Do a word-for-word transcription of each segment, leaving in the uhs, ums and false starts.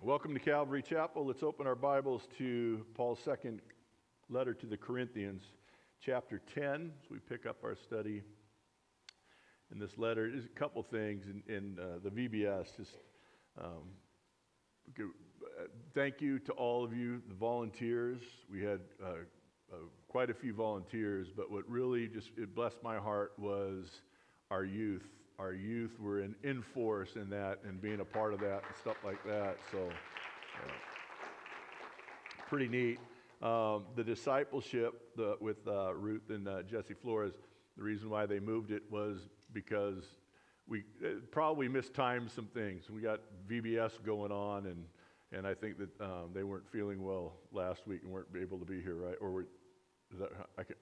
Welcome to Calvary Chapel. Let's open our Bibles to Paul's second letter to the Corinthians, chapter ten, as we pick up our study in this letter. There's a couple things in, in uh, the V B S. Just um, thank you to all of you, the volunteers. We had uh, uh, quite a few volunteers, but what really just it blessed my heart was our youth. Our youth were in, in force in that and being a part of that and stuff like that. So, uh, pretty neat. Um, the discipleship the, with uh, Ruth and uh, Jesse Flores, the reason why they moved it was because we uh, probably mistimed some things. We got V B S going on, and and I think that um, they weren't feeling well last week and weren't able to be here, right? Or were, is that, I can,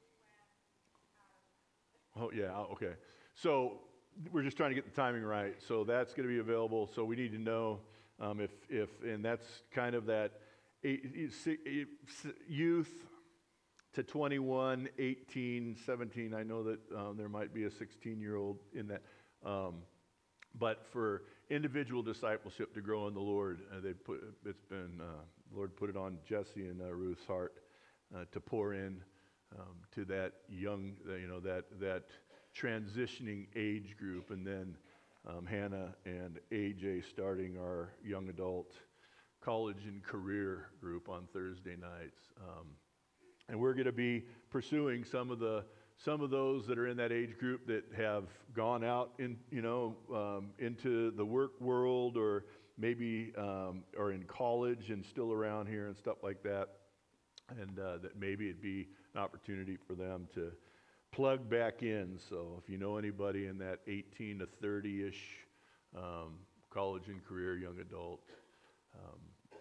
oh, yeah, okay. So, we're just trying to get the timing right. So that's going to be available. So we need to know um, if, if, and that's kind of that eight, eight, youth to twenty-one, eighteen, seventeen. I know that um, there might be a sixteen-year-old in that. Um, but for individual discipleship to grow in the Lord, uh, they put it's been, uh, the Lord put it on Jesse and uh, Ruth's heart uh, to pour in um, to that young, uh, you know, that that. transitioning age group, and then um, Hannah and A J starting our young adult college and career group on Thursday nights. Um, and we're going to be pursuing some of the some of those that are in that age group that have gone out in you know um, into the work world, or maybe um, are in college and still around here and stuff like that, and uh, that maybe it'd be an opportunity for them to plug back in. So if you know anybody in that eighteen to thirty-ish um, college and career young adult, um,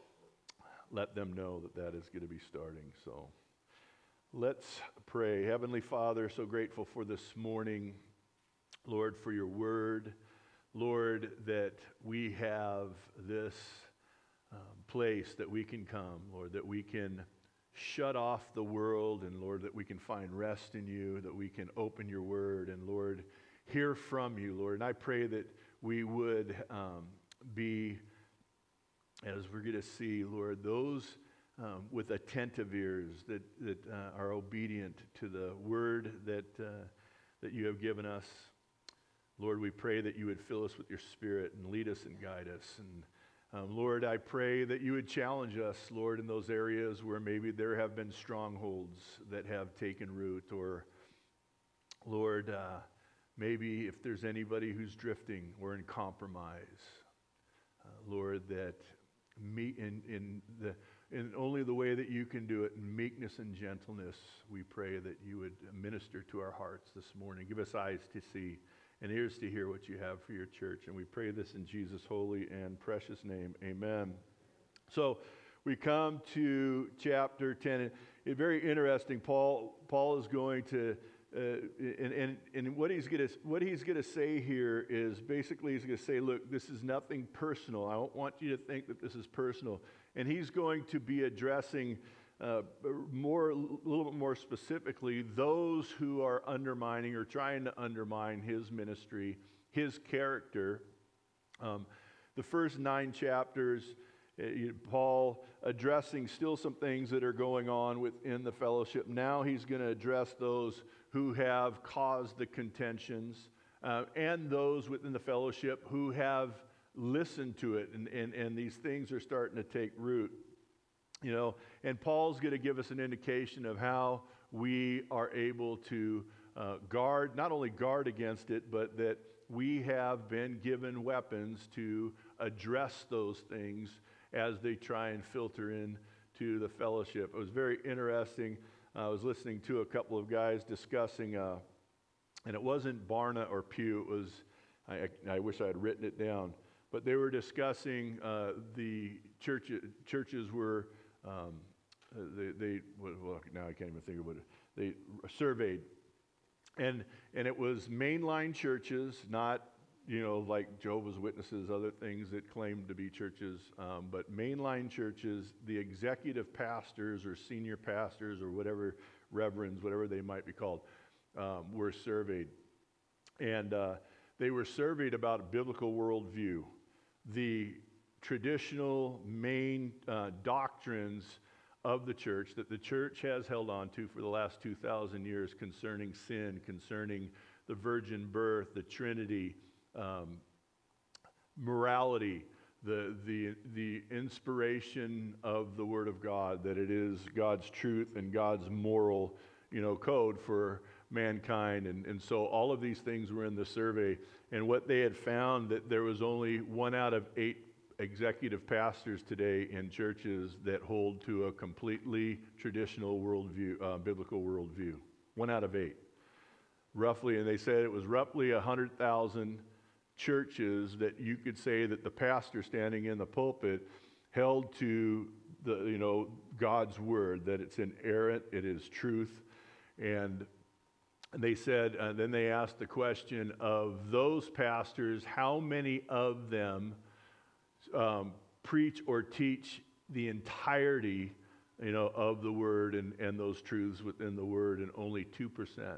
let them know that that is going to be starting. So let's pray. Heavenly Father, so grateful for this morning, Lord, for your word. Lord, that we have this um, place that we can come, Lord, that we can shut off the world, and Lord, that we can find rest in you, that we can open your word, and Lord, hear from you, Lord. And I pray that we would um, be, as we're going to see, Lord, those um, with attentive ears that, that uh, are obedient to the word that, uh, that you have given us. Lord, we pray that you would fill us with your spirit and lead us and guide us. And Um, Lord, I pray that you would challenge us, Lord, in those areas where maybe there have been strongholds that have taken root, or, Lord, uh, maybe if there's anybody who's drifting or in compromise, uh, Lord, that me in, in the in only the way that you can do it, in meekness and gentleness, we pray that you would minister to our hearts this morning. Give us eyes to see and ears to hear what you have for your church. And we pray this in Jesus' holy and precious name. Amen. So we come to chapter ten. It's very interesting. Paul Paul is going to, uh, and, and, and what he's going to what he's going to say here is basically he's going to say, look, this is nothing personal. I don't want you to think that this is personal. And he's going to be addressing Uh, more, a little bit more specifically, those who are undermining or trying to undermine his ministry, his character. Um, the first nine chapters, uh, Paul addressing still some things that are going on within the fellowship. Now he's going to address those who have caused the contentions, uh, and those within the fellowship who have listened to it, and, and, and these things are starting to take root. You know, and Paul's going to give us an indication of how we are able to uh, guard, not only guard against it, but that we have been given weapons to address those things as they try and filter in to the fellowship. It was very interesting. Uh, I was listening to a couple of guys discussing, uh, and it wasn't Barna or Pew. It was, I, I wish I had written it down, but they were discussing uh, the church, churches were Um, they, they, well, now I can't even think of what it, they surveyed. And and it was mainline churches, not, you know, like Jehovah's Witnesses, other things that claim to be churches, um, but mainline churches, the executive pastors or senior pastors or whatever, reverends, whatever they might be called, um, were surveyed. And uh, they were surveyed about a biblical worldview. The traditional main uh, doctrines of the church that the church has held on to for the last two thousand years concerning sin, concerning the virgin birth, the Trinity, um, morality, the, the, the inspiration of the Word of God, that it is God's truth and God's moral, you know, code for mankind. And, and so all of these things were in the survey. And what they had found, that there was only one out of eight executive pastors today in churches that hold to a completely traditional worldview, uh, biblical worldview. One out of eight. Roughly, and they said it was roughly one hundred thousand churches that you could say that the pastor standing in the pulpit held to the, you know, God's word, that it's inerrant, it is truth. And they said, and then they asked the question of those pastors, how many of them um, preach or teach the entirety, you know, of the word and, and those truths within the word, and only two percent.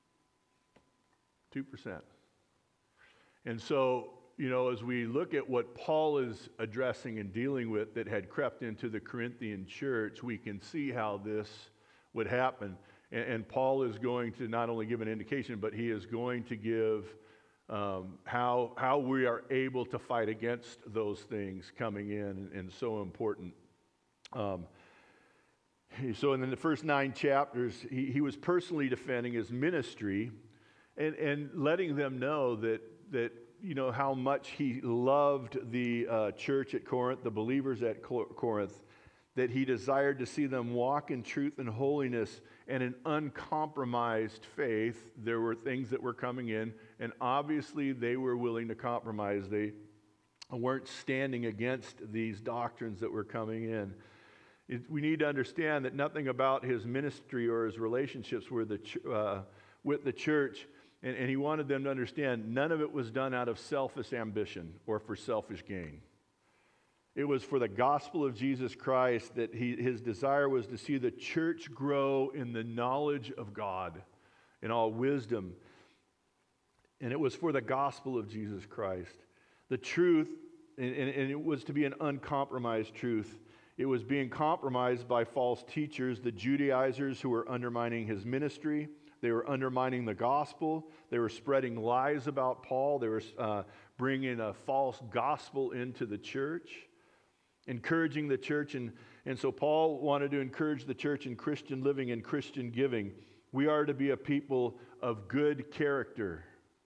two percent. And so, you know, as we look at what Paul is addressing and dealing with that had crept into the Corinthian church, we can see how this would happen. And, and Paul is going to not only give an indication, but he is going to give um, how, how we are able to fight against those things coming in, and, and so important. Um, so in the first nine chapters, he, he was personally defending his ministry and, and letting them know that that, you know, how much he loved the uh, church at Corinth, the believers at Corinth, that he desired to see them walk in truth and holiness and an uncompromised faith. There were things that were coming in, and obviously they were willing to compromise. They weren't standing against these doctrines that were coming in. It, we need to understand that nothing about his ministry or his relationships with the, ch- uh, with the church. And, and he wanted them to understand none of it was done out of selfish ambition or for selfish gain. It was for the gospel of Jesus Christ that he, his desire was to see the church grow in the knowledge of God, in all wisdom. And it was for the gospel of Jesus Christ. The truth, and, and, and it was to be an uncompromised truth. It was being compromised by false teachers, the Judaizers who were undermining his ministry. They were undermining the gospel. They were spreading lies about Paul. They were uh, bringing a false gospel into the church, encouraging the church. And, and so Paul wanted to encourage the church in Christian living and Christian giving. We are to be a people of good character.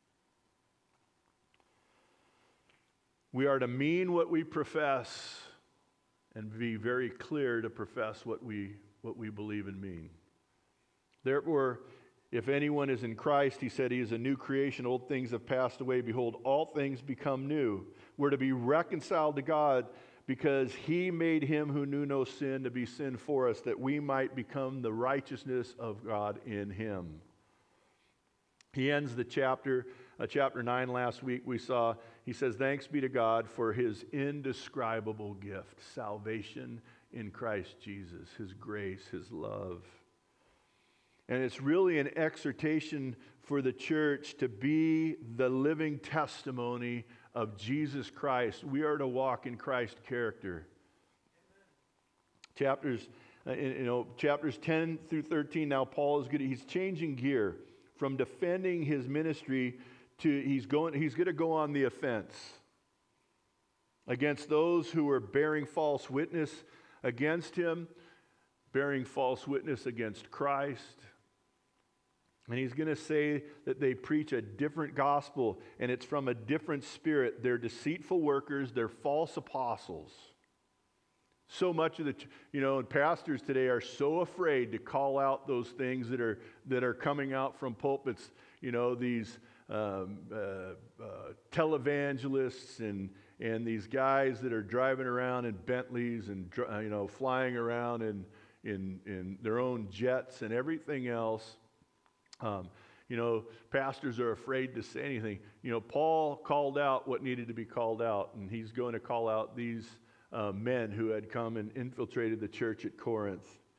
We are to mean what we profess and be very clear to profess what we, what we believe and mean. Therefore, if anyone is in Christ, he said, he is a new creation. Old things have passed away. Behold, all things become new. We're to be reconciled to God because he made him who knew no sin to be sin for us, that we might become the righteousness of God in him. He ends the chapter, uh, chapter nine last week we saw, he says, thanks be to God for his indescribable gift, salvation in Christ Jesus, his grace, his love. And it's really an exhortation for the church to be the living testimony of Jesus Christ. We are to walk in Christ's character. Amen. Chapters, uh, you know, chapters ten through thirteen. Now Paul is good. He's changing gear from defending his ministry to he's going. He's going to go on the offense against those who are bearing false witness against him, bearing false witness against Christ. And he's going to say that they preach a different gospel, and it's from a different spirit. They're deceitful workers. They're false apostles. So much of the, you know, and pastors today are so afraid to call out those things that are that are coming out from pulpits. You know, these um, uh, uh, televangelists and and these guys that are driving around in Bentleys and you know flying around in in in their own jets and everything else. Um, you know, pastors are afraid to say anything. You know, Paul called out what needed to be called out, and he's going to call out these uh, men who had come and infiltrated the church at Corinth.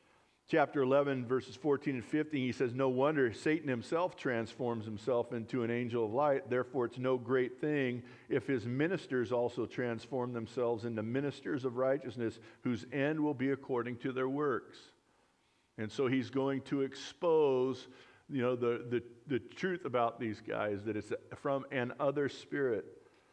chapter eleven, verses fourteen and fifteen, he says, no wonder Satan himself transforms himself into an angel of light. Therefore, it's no great thing if his ministers also transform themselves into ministers of righteousness, whose end will be according to their works. And so he's going to expose, you know, the, the, the truth about these guys, that it's from an other spirit.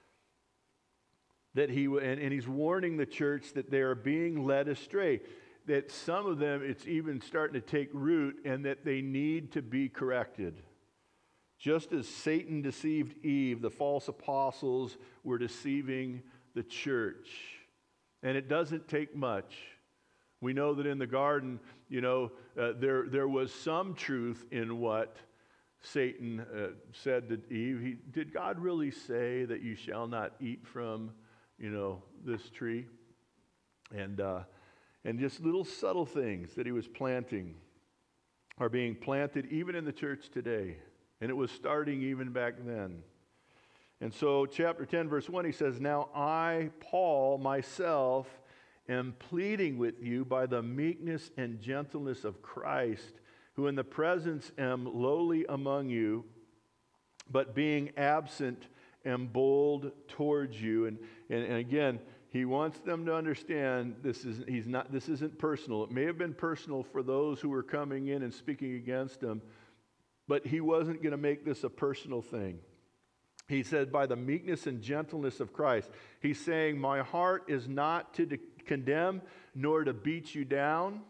That he and, and he's warning the church that they are being led astray. That some of them, it's even starting to take root, and that they need to be corrected. Just as Satan deceived Eve, the false apostles were deceiving the church. And it doesn't take much. We know that in the garden, you know, uh, there, there was some truth in what Satan uh, said to Eve. He, did God really say that you shall not eat from, you know, this tree? And... Uh, And just little subtle things that he was planting are being planted even in the church today. And it was starting even back then. And so chapter ten, verse one, he says, now I, Paul, myself, am pleading with you by the meekness and gentleness of Christ, who in the presence am lowly among you, but being absent am bold towards you. And, and, and again, he wants them to understand this isn't, he's not, this isn't personal. It may have been personal for those who were coming in and speaking against him, but he wasn't going to make this a personal thing. He said, by the meekness and gentleness of Christ. He's saying, my heart is not to de- condemn nor to beat you down.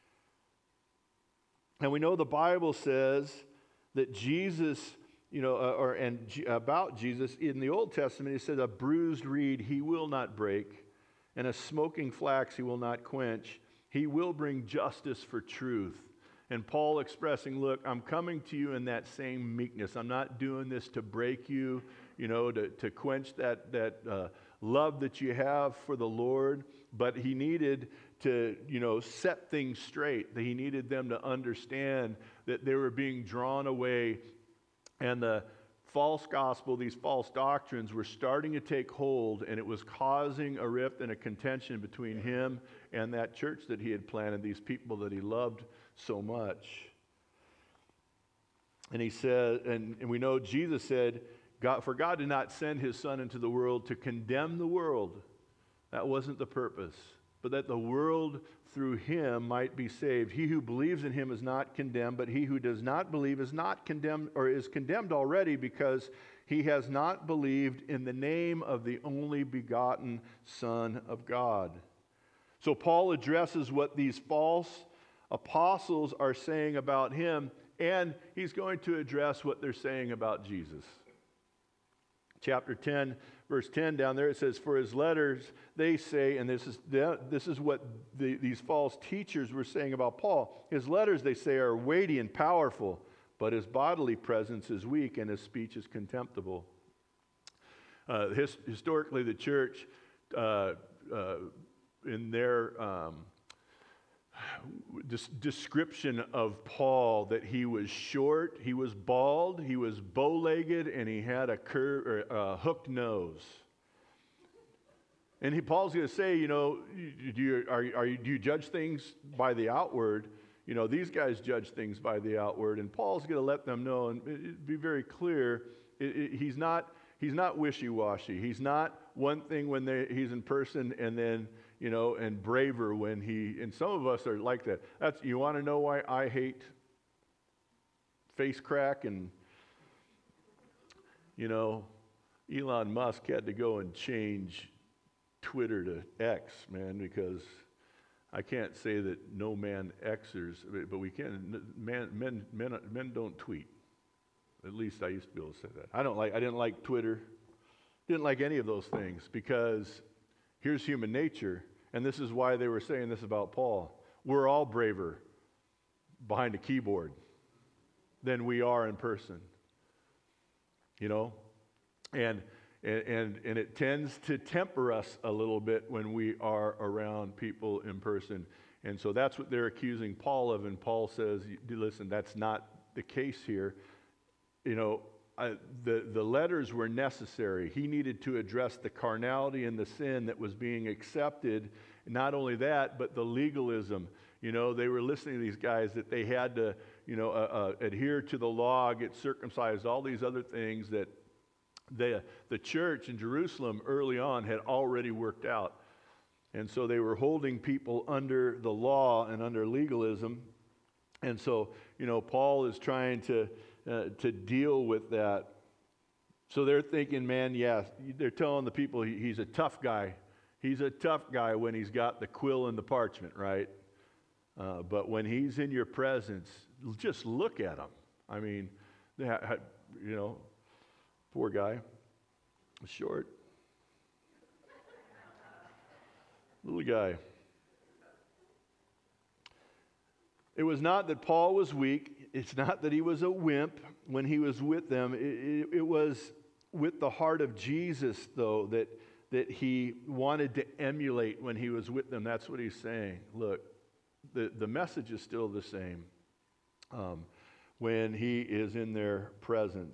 And we know the Bible says that Jesus, you know, uh, or and G- about Jesus, in the Old Testament, it says, a bruised reed he will not break, and a smoking flax he will not quench. He will bring justice for truth. And Paul expressing, look, I'm coming to you in that same meekness. I'm not doing this to break you, you know, to, to quench that, that uh, love that you have for the Lord. But he needed to, you know, set things straight. He needed them to understand that they were being drawn away. And the false gospel, these false doctrines were starting to take hold, and it was causing a rift and a contention between him and that church that he had planted, these people that he loved so much. And he said, and, and we know Jesus said, God, for God did not send his Son into the world to condemn the world. That wasn't the purpose, but that the world through him might be saved. He who believes in him is not condemned, but he who does not believe is not condemned, or is condemned already, because he has not believed in the name of the only begotten Son of God. So Paul addresses what these false apostles are saying about him, and he's going to address what they're saying about Jesus. Chapter ten, verse ten down there, it says, for his letters, they say, and this is this is what the, these false teachers were saying about Paul. His letters, they say, are weighty and powerful, but his bodily presence is weak and his speech is contemptible. Uh, his, historically, the church, uh, uh, in their um, description of Paul, that he was short, he was bald, he was bow-legged, and he had a cur- or a hooked nose. And he, Paul's going to say, you know, do you, are, are you, do you judge things by the outward? You know, these guys judge things by the outward, and Paul's going to let them know and it, be very clear. It, it, he's not he's not wishy-washy. He's not one thing when they, he's in person, and then, you know, and braver when he, and some of us are like that. That's, you want to know why I hate face crack? And, you know, Elon Musk had to go and change Twitter to X, man, because I can't say that no man Xers, but we can, man, men, men, men don't tweet. At least I used to be able to say that. I don't like, I didn't like Twitter, didn't like any of those things, because here's human nature. And this is why they were saying this about Paul. We're all braver behind a keyboard than we are in person. You know? And and and it tends to temper us a little bit when we are around people in person. And so that's what they're accusing Paul of. And Paul says, listen, that's not the case here. You know, I, the, the letters were necessary. He needed to address the carnality and the sin that was being accepted. Not only that, but the legalism. You know, they were listening to these guys that they had to, you know, uh, uh, adhere to the law, get circumcised, all these other things that the, the church in Jerusalem early on had already worked out. And so they were holding people under the law and under legalism. And so, you know, Paul is trying to uh, to deal with that. So they're thinking, man, yeah, they're telling the people he, he's a tough guy. He's a tough guy when he's got the quill and the parchment, right? Uh, but when he's in your presence, just look at him. I mean, they ha- you know, poor guy, short, little guy. It was not that Paul was weak. It's not that he was a wimp when he was with them. It, it, it was with the heart of Jesus, though, that, that he wanted to emulate when he was with them. That's what he's saying. Look, the, the message is still the same um, when he is in their presence.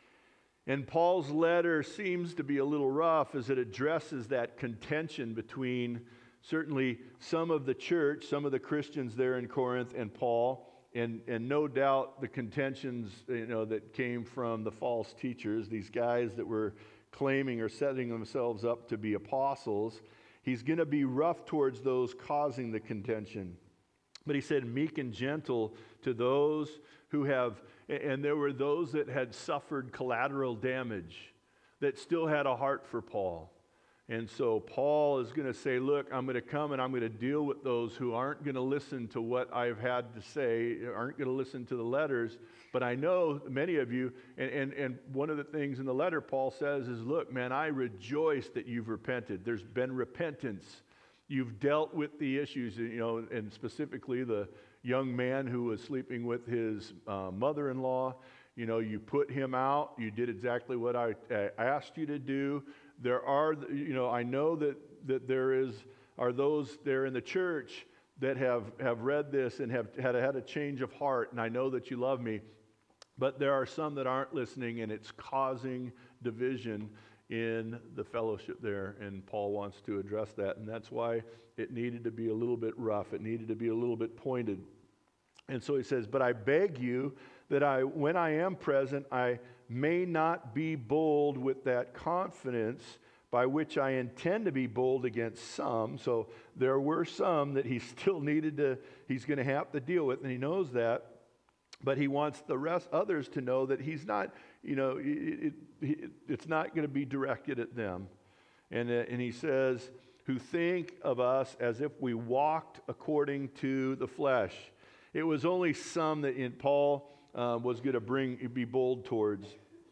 And Paul's letter seems to be a little rough as it addresses that contention between certainly some of the church, some of the Christians there in Corinth and Paul, and, and no doubt the contentions, you know, that came from the false teachers, these guys that were claiming or setting themselves up to be apostles. He's going to be rough towards those causing the contention. But he said, meek and gentle to those who have, and there were those that had suffered collateral damage that still had a heart for Paul. And so Paul is going to say, look, I'm going to come and I'm going to deal with those who aren't going to listen to what I've had to say, aren't going to listen to the letters. But I know many of you, and, and, and one of the things in the letter Paul says is, look, man, I rejoice that you've repented. There's been repentance. You've dealt with the issues, you know, and specifically the young man who was sleeping with his uh, mother-in-law. You know, you put him out. You did exactly what I uh, asked you to do. There are, you know, I know that, that there is, are those there in the church that have, have read this and have had, had a change of heart, and I know that you love me, but there are some that aren't listening, and it's causing division in the fellowship there, and Paul wants to address that, and that's why it needed to be a little bit rough. It needed to be a little bit pointed. And so he says, but I beg you that I, when I am present, I may not be bold with that confidence by which I intend to be bold against some. So there were some that he still needed to, he's going to have to deal with, and he knows that. But he wants the rest, others to know that he's not, you know, it, it, it's not going to be directed at them. And, uh, and he says, who think of us as if we walked according to the flesh. It was only some that in Paul uh, was going to bring, be bold towards.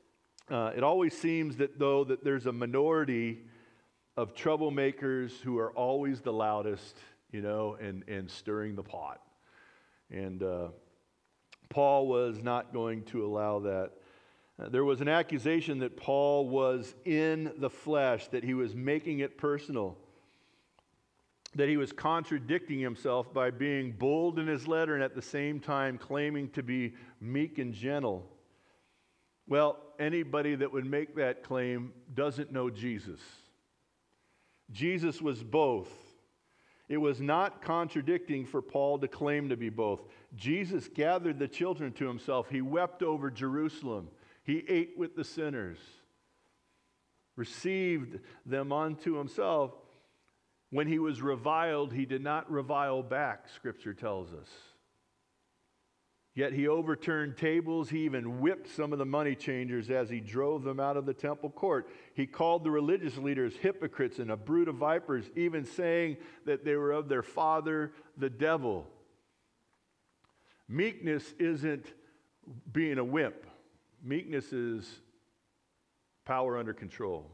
Uh, it always seems that though that there's a minority of troublemakers who are always the loudest, you know, and, and stirring the pot. And uh, Paul was not going to allow that. Uh, there was an accusation that Paul was in the flesh, that he was making it personal, that he was contradicting himself by being bold in his letter and at the same time claiming to be meek and gentle. Well, anybody that would make that claim doesn't know Jesus. Jesus was both. It was not contradicting for Paul to claim to be both. Jesus gathered the children to himself. He wept over Jerusalem. He ate with the sinners, received them unto himself. When he was reviled, he did not revile back, Scripture tells us. Yet he overturned tables. He even whipped some of the money changers as he drove them out of the temple court. He called the religious leaders hypocrites and a brood of vipers, even saying that they were of their father, the devil. Meekness isn't being a wimp. Meekness is power under control.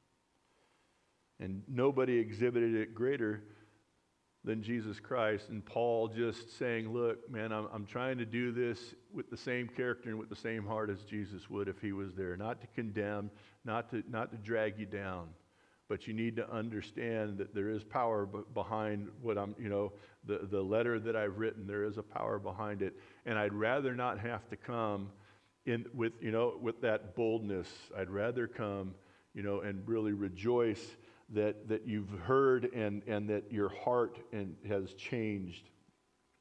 And nobody exhibited it greater than Jesus Christ. And Paul just saying, look, man, I'm, I'm trying to do this with the same character and with the same heart as Jesus would if he was there. Not to condemn, not to, not to drag you down. But you need to understand that there is power b- behind what I'm, you know, the, the letter that I've written, there is a power behind it. And I'd rather not have to come in with, you know, with that boldness. I'd rather come, you know, and really rejoice that, that you've heard and, and that your heart and has changed.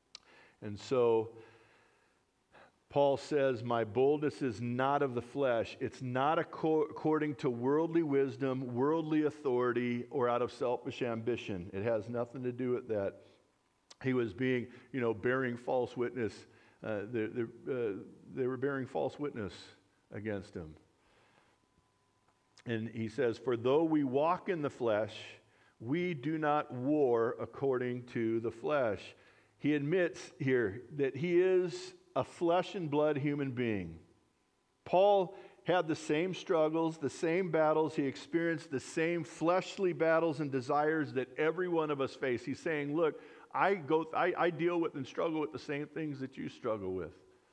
And so Paul says, my boldness is not of the flesh. It's not acco- according to worldly wisdom, worldly authority, or out of selfish ambition. It has nothing to do with that. He was being, you know, bearing false witness. Uh, they, they, uh, they were bearing false witness against him. And he says, for though we walk in the flesh, we do not war according to the flesh. He admits here that he is a flesh and blood human being. Paul had the same struggles, the same battles. He experienced the same fleshly battles and desires that every one of us face. He's saying, look, I go, I, I deal with and struggle with the same things that you struggle with.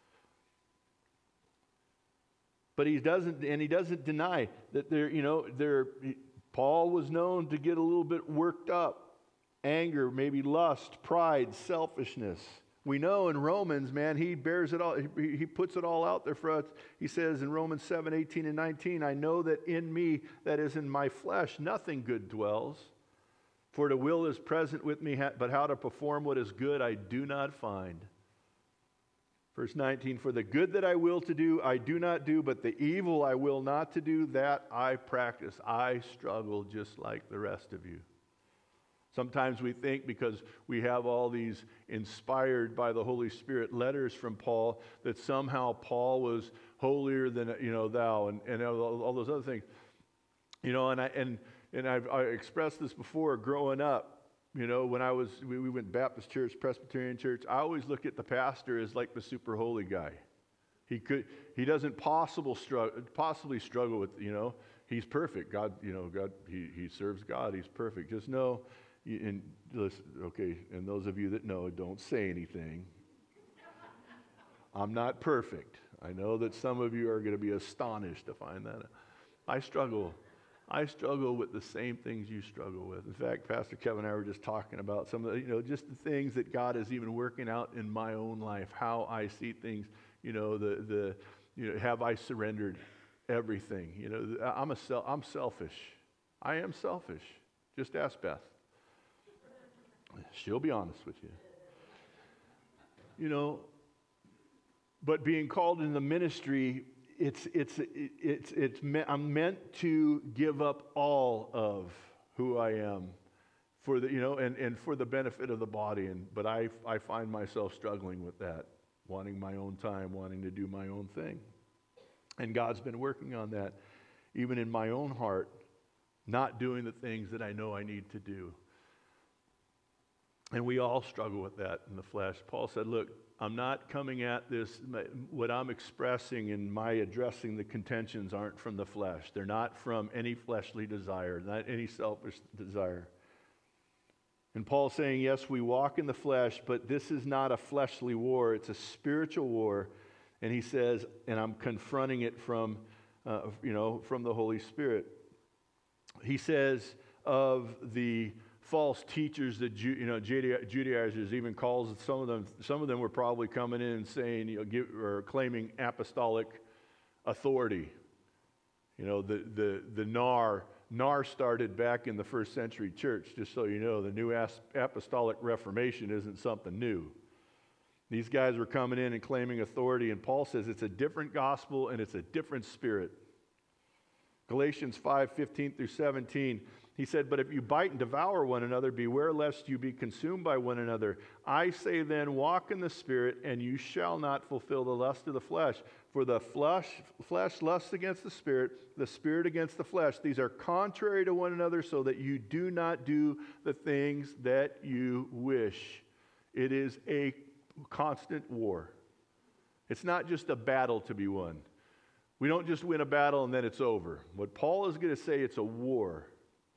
But he doesn't, and he doesn't deny that there, you know, there. Paul was known to get a little bit worked up, anger, maybe lust, pride, selfishness. We know in Romans, man, he bears it all, he, he puts it all out there for us. He says in Romans seven, eighteen and nineteen, I know that in me, that is in my flesh, nothing good dwells. For the will is present with me, but how to perform what is good I do not find. Verse nineteen, for the good that I will to do, I do not do, but the evil I will not to do, that I practice. I struggle just like the rest of you. Sometimes we think because we have all these inspired by the Holy Spirit letters from Paul that somehow Paul was holier than, you know, thou and, and all, all those other things. You know, and I and and I've I expressed this before growing up. You know, when I was we, we went Baptist church, Presbyterian church, I always look at the pastor as like the super holy guy. He could he doesn't possible struggle possibly struggle with, you know, he's perfect. God, you know, God he he serves God, he's perfect. Just know. And listen, okay, and those of you that know, don't say anything. I'm not perfect. I know that some of you are going to be astonished to find that out. I struggle. I struggle with the same things you struggle with. In fact, Pastor Kevin and I were just talking about some of the, you know, just the things that God is even working out in my own life, how I see things, you know, the, the you know, have I surrendered everything? You know, I'm a sel- I'm selfish. I am selfish. Just ask Beth. She'll be honest with you. You know, but being called in the ministry, it's it's it's it's me- I'm meant to give up all of who I am for the, you know, and, and for the benefit of the body. And but I I find myself struggling with that, wanting my own time, wanting to do my own thing. And God's been working on that, even in my own heart, not doing the things that I know I need to do. And we all struggle with that in the flesh. Paul said, look, I'm not coming at this, what I'm expressing in my addressing the contentions aren't from the flesh. They're not from any fleshly desire, not any selfish desire. And Paul's saying, yes, we walk in the flesh, but this is not a fleshly war. It's a spiritual war. And he says, and I'm confronting it from, uh, you know, from the Holy Spirit. He says of the false teachers, the Ju- you know Judaizers, even calls some of them. Some of them were probably coming in and saying, you know, give, or claiming apostolic authority. You know, the the the N A R N A R started back in the first century church. Just so you know, the New Apostolic Reformation isn't something new. These guys were coming in and claiming authority, and Paul says it's a different gospel and it's a different spirit. Galatians five fifteen through seventeen. He said, but if you bite and devour one another, beware lest you be consumed by one another. I say then, walk in the Spirit, and you shall not fulfill the lust of the flesh. For the flesh, flesh lusts against the Spirit, the Spirit against the flesh. These are contrary to one another, so that you do not do the things that you wish. It is a constant war. It's not just a battle to be won. We don't just win a battle and then it's over. What Paul is going to say, it's a war.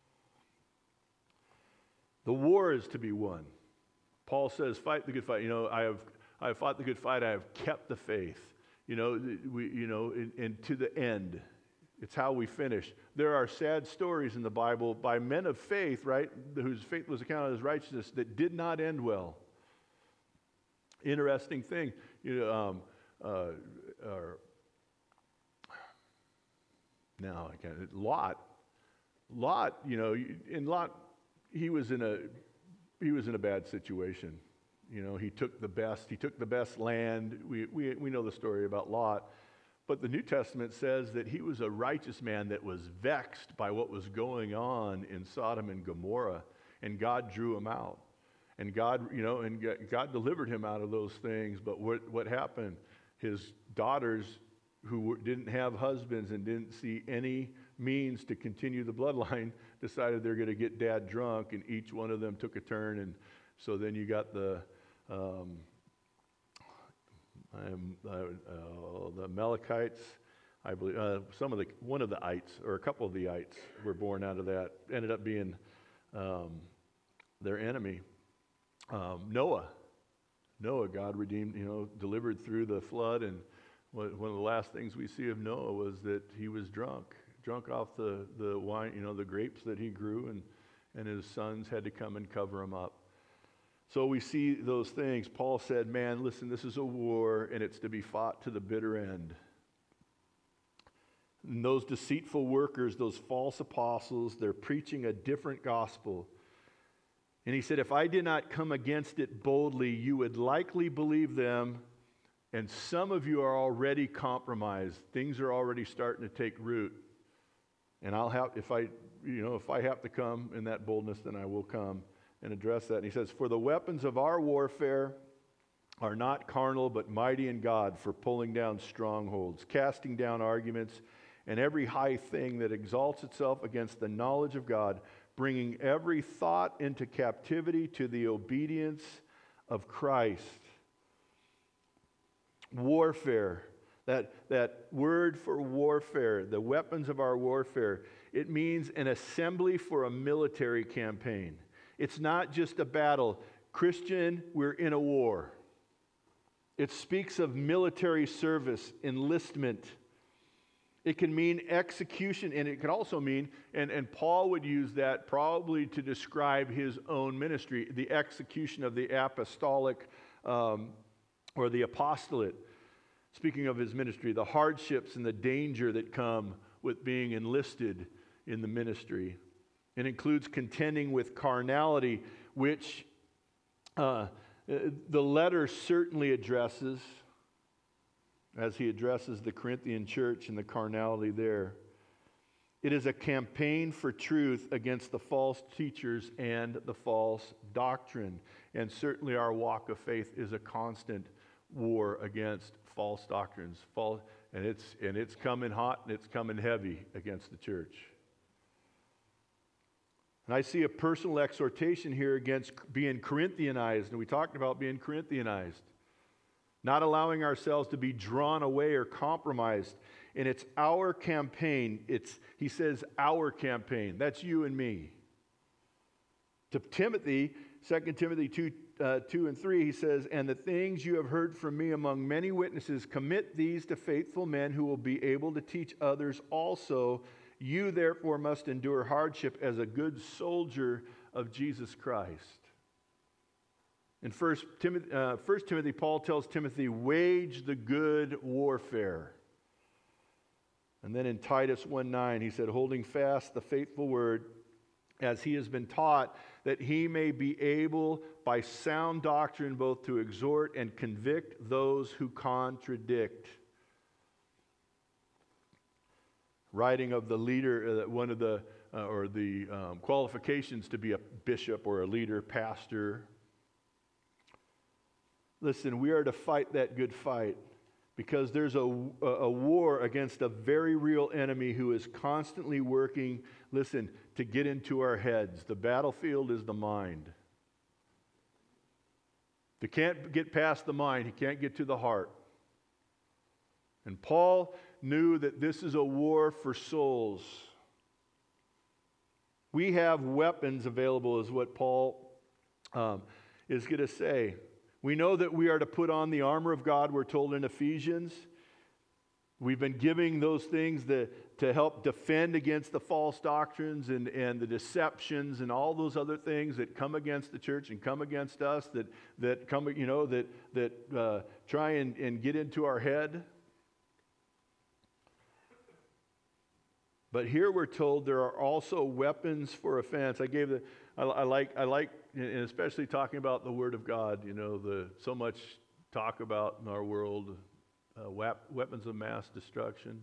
The war is to be won. Paul says, fight the good fight. You know, I have I have fought the good fight. I have kept the faith. You know, we, you know, and, and to the end. It's how we finish. There are sad stories in the Bible by men of faith, right, whose faith was accounted as righteousness, that did not end well. Interesting thing, you know, um, uh, or, now I can't, Lot, Lot, you know, in Lot, he was in a he was in a bad situation. You know, he took the best. He took the best land. We, we, we know the story about Lot. But the New Testament says that he was a righteous man that was vexed by what was going on in Sodom and Gomorrah, and God drew him out. And God, you know, and God delivered him out of those things. But what, what happened? His daughters, who didn't have husbands and didn't see any means to continue the bloodline, decided they're going to get dad drunk, and each one of them took a turn. And so then you got the um, um, uh, uh, the Amalekites, I believe, uh, some of the one of the ites or a couple of the ites were born out of that. Ended up being um, their enemy. Um, Noah, Noah, God redeemed, you know, delivered through the flood, and one of the last things we see of Noah was that he was drunk, drunk off the, the wine, you know, the grapes that he grew, and, and his sons had to come and cover him up. So we see those things. Paul said, man, listen, this is a war, and it's to be fought to the bitter end. And those deceitful workers, those false apostles, they're preaching a different gospel. And he said, if I did not come against it boldly, you would likely believe them. And some of you are already compromised. Things are already starting to take root. And I'll have, if I, you know, if I have to come in that boldness, then I will come and address that. And he says, for the weapons of our warfare are not carnal, but mighty in God for pulling down strongholds, casting down arguments, and every high thing that exalts itself against the knowledge of God, bringing every thought into captivity to the obedience of Christ. Warfare, that, that word for warfare, the weapons of our warfare, it means an assembly for a military campaign. It's not just a battle. Christian, we're in a war. It speaks of military service, enlistment. It can mean execution, and it can also mean, and, and Paul would use that probably to describe his own ministry, the execution of the apostolic um, or the apostolate. Speaking of his ministry, the hardships and the danger that come with being enlisted in the ministry. It includes contending with carnality, which uh, the letter certainly addresses, as he addresses the Corinthian church and the carnality there. It is a campaign for truth against the false teachers and the false doctrine. And certainly our walk of faith is a constant war against false doctrines. False, and it's and it's coming hot and it's coming heavy against the church. And I see a personal exhortation here against being Corinthianized. And we talked about being Corinthianized. Not allowing ourselves to be drawn away or compromised. And it's our campaign. It's, he says, our campaign. That's you and me. To Timothy, Second Timothy two, uh, two and three, he says, and the things you have heard from me among many witnesses, commit these to faithful men who will be able to teach others also. You therefore must endure hardship as a good soldier of Jesus Christ. In First Timothy, uh, First Timothy, Paul tells Timothy, wage the good warfare. And then in Titus one nine, he said, holding fast the faithful word as he has been taught, that he may be able by sound doctrine both to exhort and convict those who contradict. Writing of the leader, uh, one of the, uh, or the um, qualifications to be a bishop or a leader, pastor. Listen, we are to fight that good fight because there's a, a war against a very real enemy who is constantly working, listen, to get into our heads. The battlefield is the mind. If he can't get past the mind, he can't get to the heart. And Paul knew that this is a war for souls. We have weapons available, is what Paul um, is going to say. We know that we are to put on the armor of God, we're told in Ephesians. We've been giving those things that, to help defend against the false doctrines and, and the deceptions and all those other things that come against the church and come against us, that, that come, you know, that, that uh, try and, and get into our head. But here we're told there are also weapons for offense. I gave the, I, I like, I like, and especially talking about the Word of God. You know, the so much talk about in our world, uh, wep- weapons of mass destruction.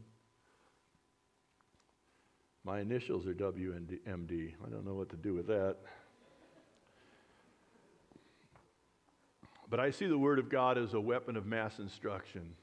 My initials are W M D. I don't know what to do with that. But I see the Word of God as a weapon of mass instruction.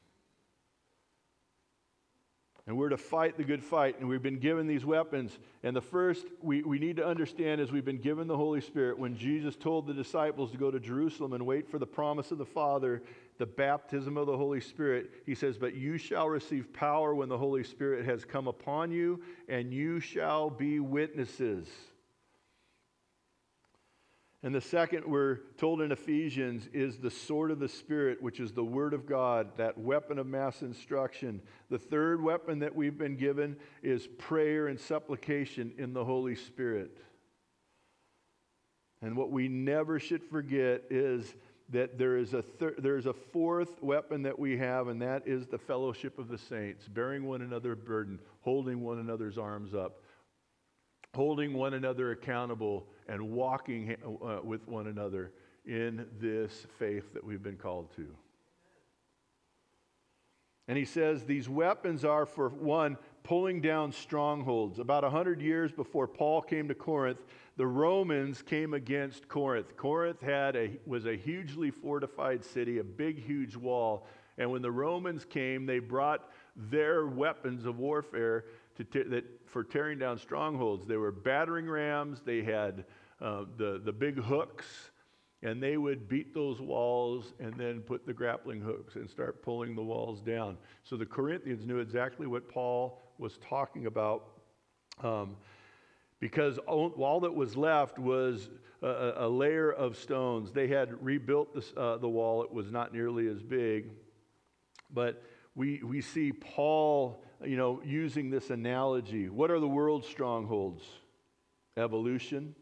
And we're to fight the good fight, and we've been given these weapons. And the first we, we need to understand is we've been given the Holy Spirit. When Jesus told the disciples to go to Jerusalem and wait for the promise of the Father, the baptism of the Holy Spirit, he says, but you shall receive power when the Holy Spirit has come upon you, and you shall be witnesses. And the second we're told in Ephesians is the sword of the Spirit, which is the Word of God, that weapon of mass instruction. The third weapon that we've been given is prayer and supplication in the Holy Spirit. And what we never should forget is that there is a thir- there is a fourth weapon that we have, and that is the fellowship of the saints, bearing one another's burden, holding one another's arms up, holding one another accountable, and walking uh, with one another in this faith that we've been called to. And he says these weapons are, for one, pulling down strongholds. About one hundred years before Paul came to Corinth, the Romans came against Corinth. Corinth had a, was a hugely fortified city, a big, huge wall. And when the Romans came, they brought their weapons of warfare to te- that, for tearing down strongholds. They were battering rams. They had uh, the, the big hooks, and they would beat those walls and then put the grappling hooks and start pulling the walls down. So the Corinthians knew exactly what Paul was talking about, um, because all, all that was left was a, a layer of stones. They had rebuilt this, uh, the wall. It was not nearly as big, but we we see Paul, you know, using this analogy. What are the world's strongholds? Evolution,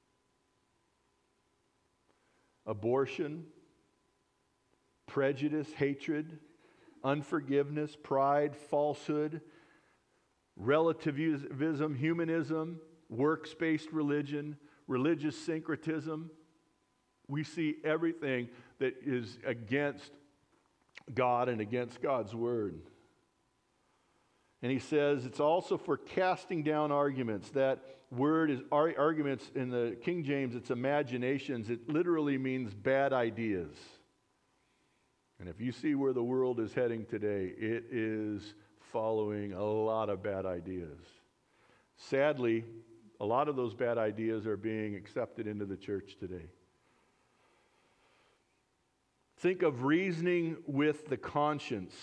abortion, prejudice, hatred, unforgiveness, pride, falsehood, relativism, humanism, works-based religion, religious syncretism. We see everything that is against God and against God's word. And he says it's also for casting down arguments. That word is ar- arguments in the King James, it's imaginations. It literally means bad ideas. And if you see where the world is heading today, it is following a lot of bad ideas. Sadly, a lot of those bad ideas are being accepted into the church today. Think of reasoning with the conscience.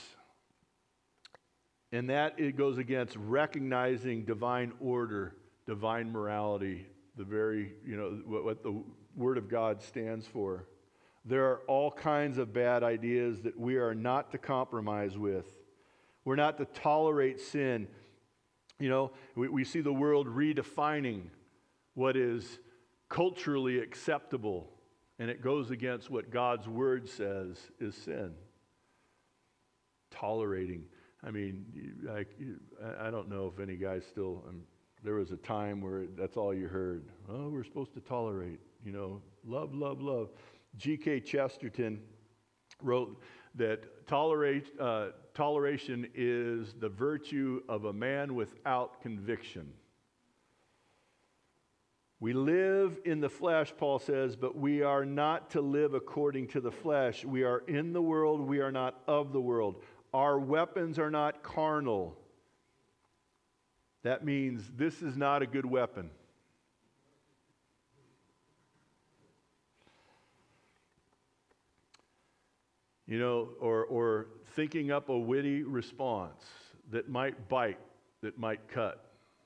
And that it goes against recognizing divine order, divine morality, the very, you know, what, what the Word of God stands for. There are all kinds of bad ideas that we are not to compromise with. We're not to tolerate sin. You know, we, we see the world redefining what is culturally acceptable, and it goes against what God's Word says is sin. Tolerating. I mean, I, I don't know if any guys still, um, there was a time where that's all you heard. Oh, we're supposed to tolerate, you know, love, love, love. G K Chesterton wrote that tolerate, uh, toleration is the virtue of a man without conviction. We live in the flesh, Paul says, but we are not to live according to the flesh. We are in the world, we are not of the world. Our weapons are not carnal. That means this is not a good weapon. You know, or, or thinking up a witty response that might bite, that might cut.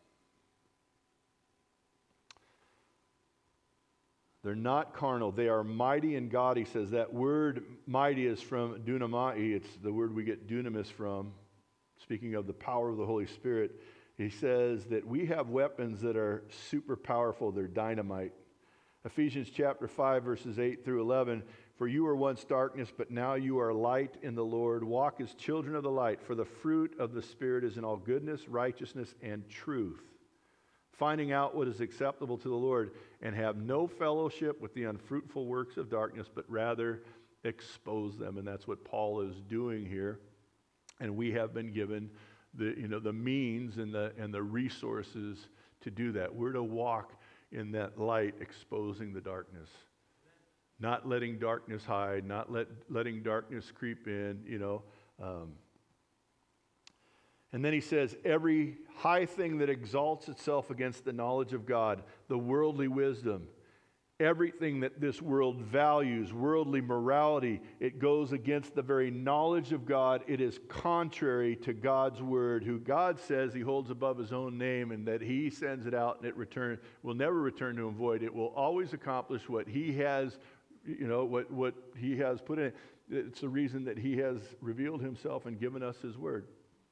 They're not carnal. They are mighty in God, he says. That word mighty is from dunamai. It's the word we get dunamis from. Speaking of the power of the Holy Spirit, he says that we have weapons that are super powerful. They're dynamite. Ephesians chapter five, verses eight through eleven. For you were once darkness, but now you are light in the Lord. Walk as children of the light, for the fruit of the Spirit is in all goodness, righteousness, and truth, finding out what is acceptable to the Lord, and have no fellowship with the unfruitful works of darkness, but rather expose them. And that's what Paul is doing here. And we have been given the, you know, the means and the, and the resources to do that. We're to walk in that light, exposing the darkness. Not letting darkness hide, not let, letting darkness creep in, you know. Um, and then he says, every high thing that exalts itself against the knowledge of God, the worldly wisdom, everything that this world values, worldly morality, it goes against the very knowledge of God. It is contrary to God's word, who God says he holds above his own name, and that he sends it out and it return, will never return to him void. It will always accomplish what he has, you know, what, what he has put in. It's the reason that he has revealed himself and given us his word.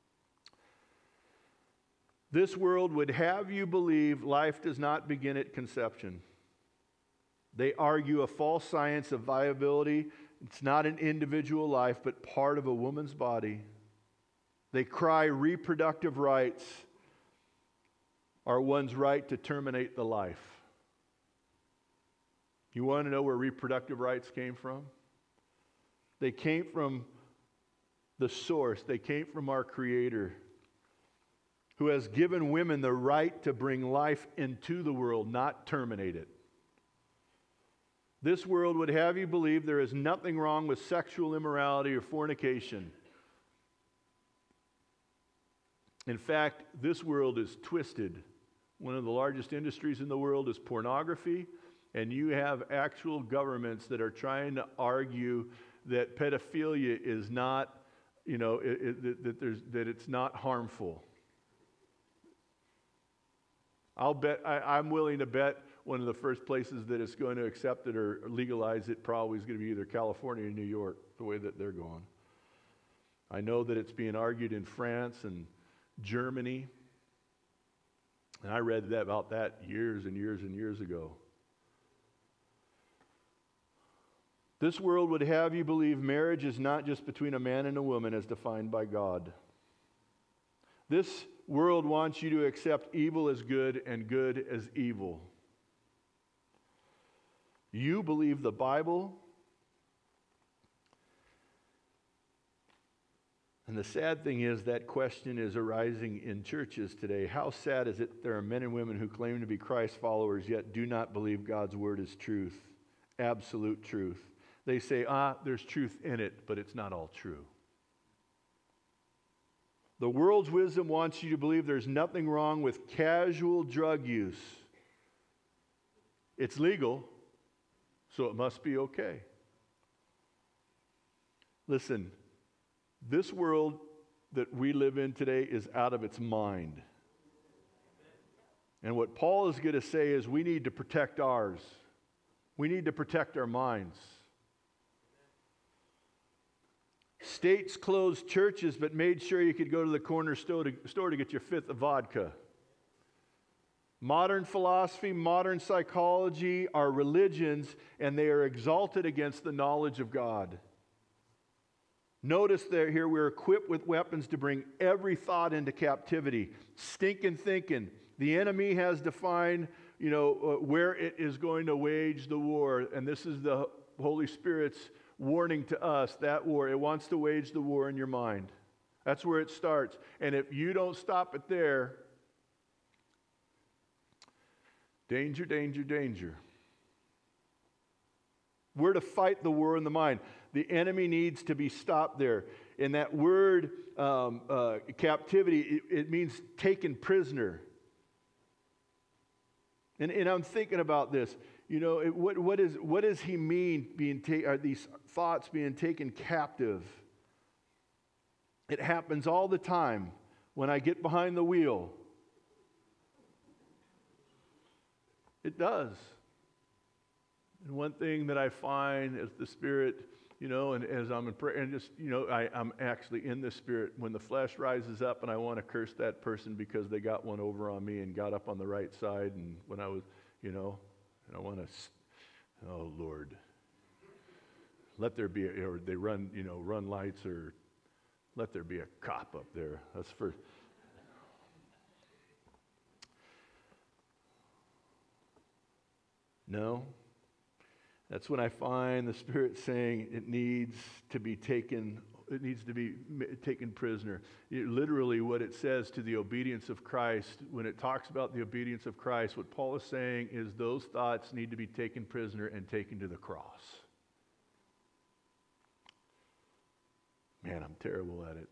This world would have you believe life does not begin at conception. They argue a false science of viability. It's not an individual life, but part of a woman's body. They cry reproductive rights are one's right to terminate the life. You want to know where reproductive rights came from? They came from the source. They came from our Creator, who has given women the right to bring life into the world, not terminate it. This world would have you believe there is nothing wrong with sexual immorality or fornication. In fact, this world is twisted. One of the largest industries in the world is pornography, and you have actual governments that are trying to argue that pedophilia is not, you know, it, it, that, that, there's, that it's not harmful. I'll bet, I, I'm willing to bet one of the first places that it's going to accept it or legalize it probably is going to be either California or New York, the way that they're going. I know that it's being argued in France and Germany. And I read that about that years and years and years ago. This world would have you believe marriage is not just between a man and a woman as defined by God. This world wants you to accept evil as good and good as evil. You believe the Bible. And the sad thing is that question is arising in churches today. How sad is it there are men and women who claim to be Christ followers yet do not believe God's word is truth, absolute truth. They say, ah, there's truth in it, but it's not all true. The world's wisdom wants you to believe there's nothing wrong with casual drug use. It's legal, so it must be okay. Listen, this world that we live in today is out of its mind. And what Paul is going to say is we need to protect ours. We need to protect our minds. States closed churches but made sure you could go to the corner store to, store to get your fifth of vodka. Modern philosophy, modern psychology are religions, and they are exalted against the knowledge of God. Notice that here we're equipped with weapons to bring every thought into captivity. Stinking thinking. The enemy has defined, you know, uh, where it is going to wage the war, and this is the Holy Spirit's warning to us, that war. It wants to wage the war in your mind. That's where it starts. And if you don't stop it there, danger, danger, danger. We're to fight the war in the mind. The enemy needs to be stopped there. And that word, um, uh, captivity, it, it means taken prisoner. And, and I'm thinking about this. You know, it, what, what, is, what does he mean, being ta- are these thoughts being taken captive? It happens all the time when I get behind the wheel. It does. And one thing that I find is the Spirit, you know, and as I'm in prayer, and just, you know, I, I'm actually in the Spirit. When the flesh rises up and I want to curse that person because they got one over on me and got up on the right side, and when I was, you know, and I want to, oh Lord, let there be, a, or they run, you know, run lights, or let there be a cop up there. That's for. No. That's when I find the Spirit saying it needs to be taken, it needs to be taken prisoner. It, literally what it says to the obedience of Christ, when it talks about the obedience of Christ, what Paul is saying is those thoughts need to be taken prisoner and taken to the cross. Man, I'm terrible at it.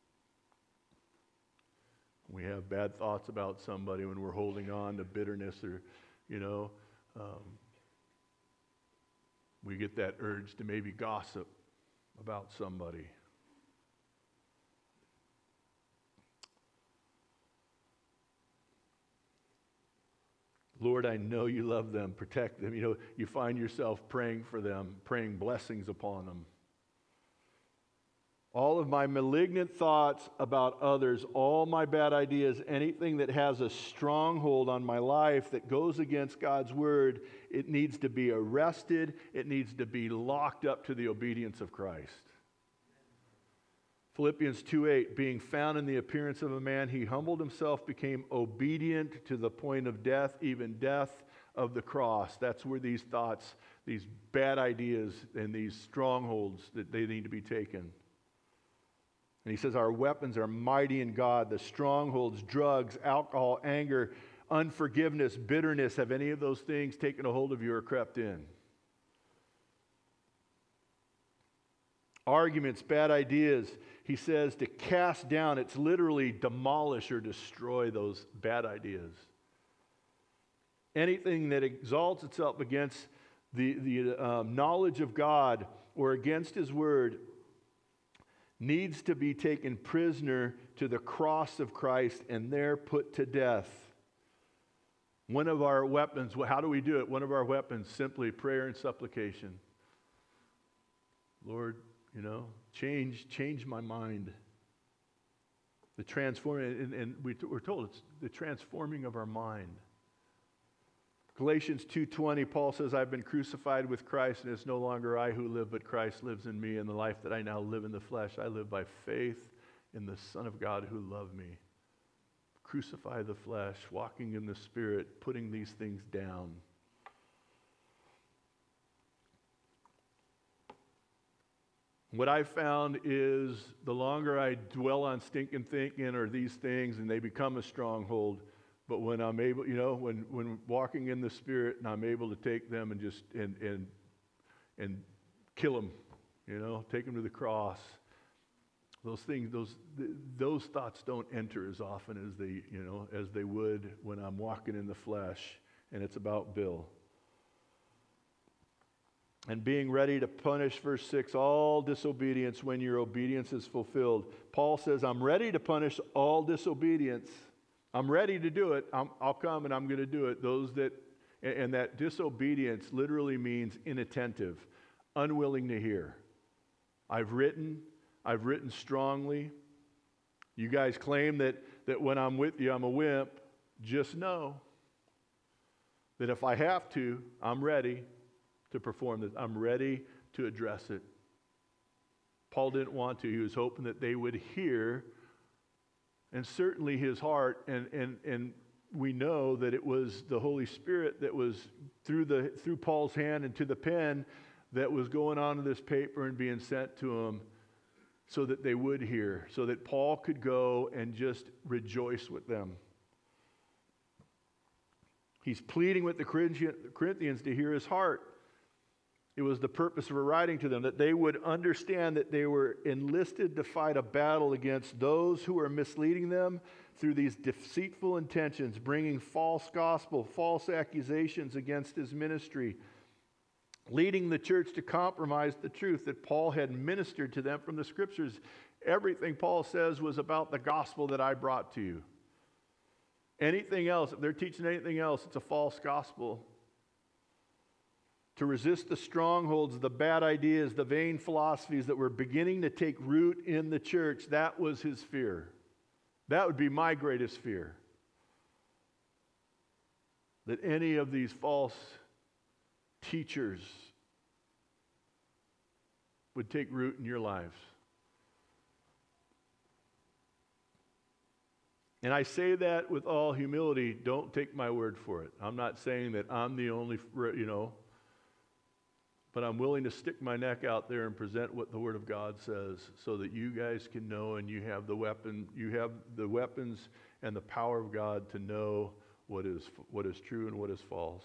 We have bad thoughts about somebody when we're holding on to bitterness or, you know, um, we get that urge to maybe gossip about somebody. Lord, I know you love them, protect them. You know, you find yourself praying for them, praying blessings upon them. All of my malignant thoughts about others, all my bad ideas, anything that has a stronghold on my life that goes against God's word, it needs to be arrested. It needs to be locked up to the obedience of Christ. Philippians two eight, being found in the appearance of a man, he humbled himself, became obedient to the point of death, even death of the cross. That's where these thoughts, these bad ideas, and these strongholds, that they need to be taken. And he says our weapons are mighty in God. The strongholds, drugs, alcohol, anger, unforgiveness, bitterness, have any of those things taken a hold of you or crept in? Arguments, bad ideas. He says to cast down, it's literally demolish or destroy those bad ideas. Anything that exalts itself against the, the um, knowledge of God or against his word needs to be taken prisoner to the cross of Christ and there put to death. One of our weapons, how do we do it? One of our weapons, simply prayer and supplication. Lord, you know, change, change my mind. The transforming, and, and we, we're told it's the transforming of our mind. Galatians two twenty, Paul says, I've been crucified with Christ, and it's no longer I who live, but Christ lives in me. And the life that I now live in the flesh, I live by faith in the Son of God who loved me. Crucify the flesh, walking in the Spirit, putting these things down. What I've found is the longer I dwell on stinking thinking or these things and they become a stronghold, but when I'm able, you know, when, when walking in the Spirit and I'm able to take them and just, and, and, and kill them, you know, take them to the cross, those things, those, th- those thoughts don't enter as often as they, you know, as they would when I'm walking in the flesh and it's about Bill. And being ready to punish, verse six, all disobedience when your obedience is fulfilled. Paul says, I'm ready to punish all disobedience. I'm ready to do it. I'm, I'll come and I'm going to do it. Those that, and, and that disobedience literally means inattentive, unwilling to hear. I've written, I've written strongly. You guys claim that, that when I'm with you, I'm a wimp. Just know that if I have to, I'm ready to perform this. I'm ready to address it. Paul didn't want to. He was hoping that they would hear, and certainly his heart, and and and we know that it was the Holy Spirit that was through the through Paul's hand and to the pen that was going onto this paper and being sent to him so that they would hear, so that Paul could go and just rejoice with them. He's pleading with the Corinthians to hear his heart. It was the purpose of writing to them, that they would understand that they were enlisted to fight a battle against those who are misleading them through these deceitful intentions, bringing false gospel, false accusations against his ministry, leading the church to compromise the truth that Paul had ministered to them from the Scriptures. Everything Paul says was about the gospel that I brought to you. Anything else, if they're teaching anything else, it's a false gospel. To resist the strongholds, the bad ideas, the vain philosophies that were beginning to take root in the church, that was his fear. That would be my greatest fear. That any of these false teachers would take root in your lives. And I say that with all humility. Don't take my word for it. I'm not saying that I'm the only, you know, but I'm willing to stick my neck out there and present what the Word of God says so that you guys can know, and you have the weapon, you have the weapons and the power of God to know what is what is true and what is false.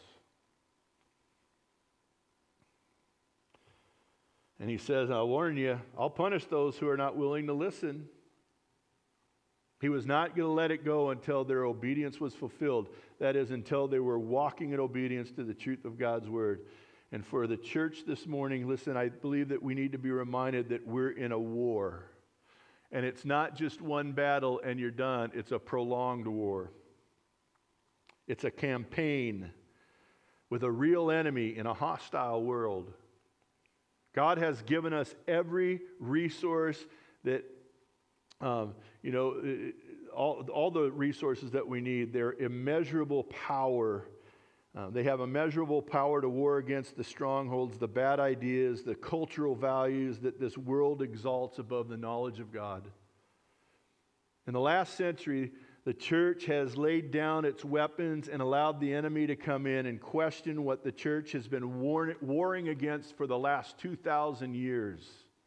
And he says, I'll warn you, I'll punish those who are not willing to listen. He was not going to let it go until their obedience was fulfilled. That is, until they were walking in obedience to the truth of God's Word. And for the church this morning, listen, I believe that we need to be reminded that we're in a war. And it's not just one battle and you're done. It's a prolonged war. It's a campaign with a real enemy in a hostile world. God has given us every resource that, um, you know, all, all the resources that we need. They're immeasurable power. Uh, they have immeasurable power to war against the strongholds, the bad ideas, the cultural values that this world exalts above the knowledge of God. In the last century, the church has laid down its weapons and allowed the enemy to come in and question what the church has been war- warring against for the last two thousand years.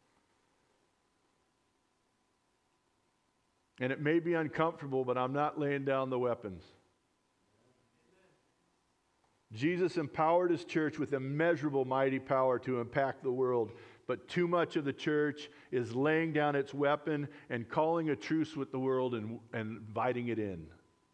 And it may be uncomfortable, but I'm not laying down the weapons. Jesus empowered his church with immeasurable mighty power to impact the world. But too much of the church is laying down its weapon and calling a truce with the world and, and inviting it in.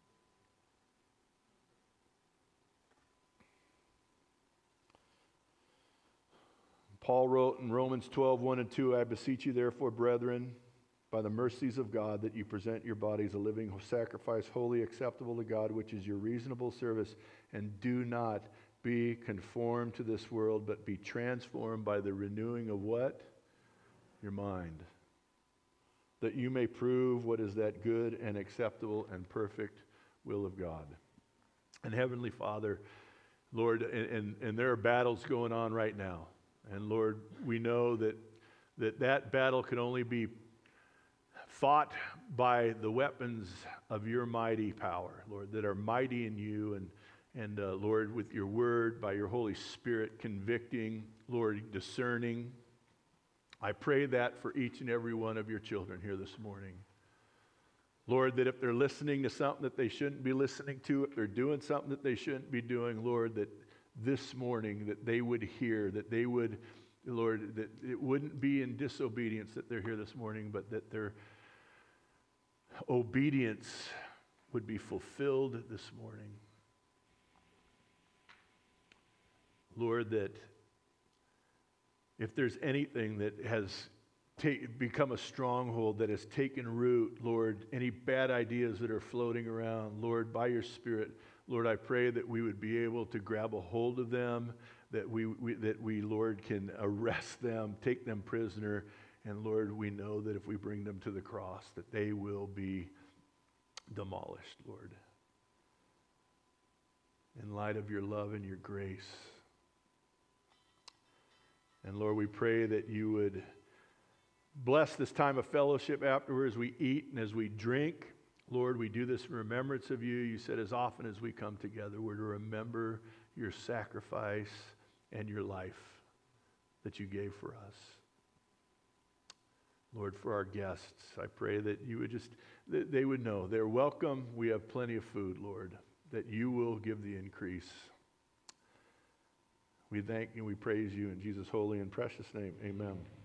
Paul wrote in Romans twelve, one and two, I beseech you therefore, brethren, by the mercies of God, that you present your bodies a living sacrifice, wholly acceptable to God, which is your reasonable service. And do not be conformed to this world, but be transformed by the renewing of what? Your mind. That you may prove what is that good and acceptable and perfect will of God. And Heavenly Father, Lord, and, and, and there are battles going on right now. And Lord, we know that that, that battle can only be fought by the weapons of your mighty power, Lord, that are mighty in you, and And uh, Lord, with your word, by your Holy Spirit convicting, Lord, discerning. I pray that for each and every one of your children here this morning. Lord, that if they're listening to something that they shouldn't be listening to, if they're doing something that they shouldn't be doing, Lord, that this morning that they would hear, that they would, Lord, that it wouldn't be in disobedience that they're here this morning, but that their obedience would be fulfilled this morning. Lord, that if there's anything that has ta- become a stronghold, that has taken root, Lord, any bad ideas that are floating around, Lord, by your Spirit, Lord, I pray that we would be able to grab a hold of them, that we, we that we, Lord, can arrest them, take them prisoner, and Lord, we know that if we bring them to the cross, that they will be demolished, Lord. In light of your love and your grace. And Lord, we pray that you would bless this time of fellowship afterwards we eat and as we drink. Lord, we do this in remembrance of you. You said as often as we come together, we're to remember your sacrifice and your life that you gave for us. Lord, for our guests, I pray that you would just, that they would know they're welcome. We have plenty of food, Lord, that you will give the increase. We thank you and we praise you in Jesus' holy and precious name. Amen.